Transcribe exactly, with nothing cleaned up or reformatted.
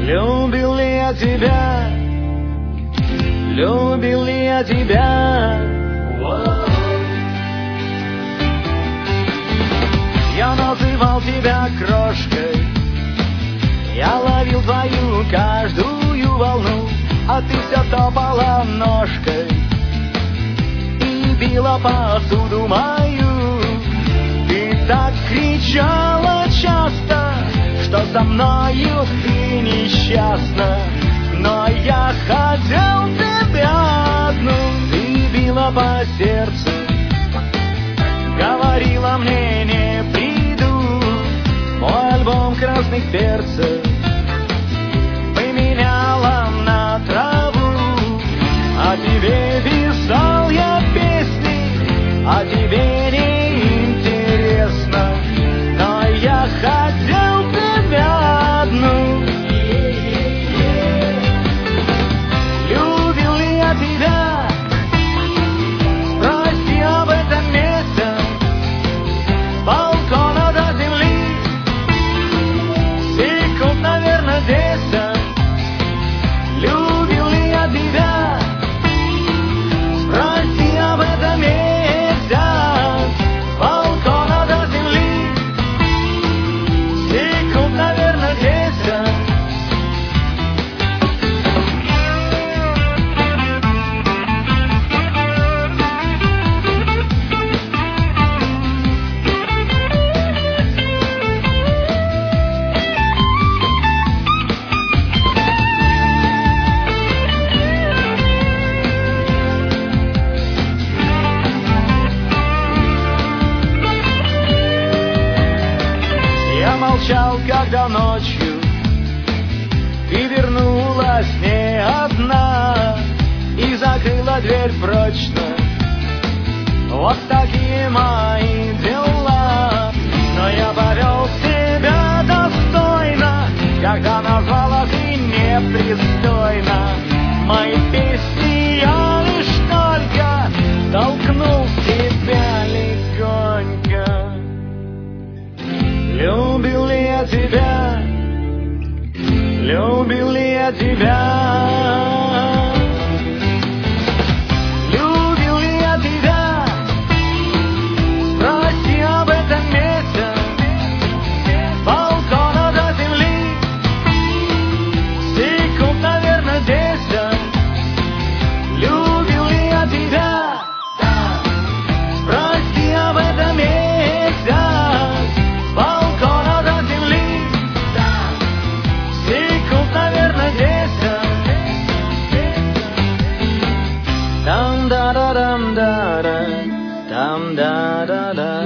Любил ли я тебя? Любил ли я тебя? Я называл тебя крошкой, я ловил твою каждую волну, а ты все топала ножкой и била посуду мою. Ты так кричала часто, что со мною ты несчастна, но я хотел тебя одну. Ты била по сердцу, говорила мне не приду. Мой альбом красных перцев поменяла на траву. А тебе писал я песни, а тебе не интересно, но я хотел тебя одну. Любил ли я тебя? Спроси об этом месте, с балкона до земли. Секунд, наверное, десять. Любил ли я тебя? Спроси об этом месте, с балкона до земли. Секунд, наверное, десять. Я молчал, когда ночью ты вернулась не одна и закрыла дверь прочно. Вот такие мои дела. Но я повел себя достойно, когда назвала ты непристойно. Мои песни я лишь только толкнул тебя легонько. Любил ли я тебя? Любил ли я тебя? Любил ли я тебя? Спроси об этом месте, с балкона до земли. Секунд, наверное, десять. Любил ли я тебя? Спроси об этом месте, с балкона до земли. Секунд, наверное, десять. Там да да дам да да, там да да да.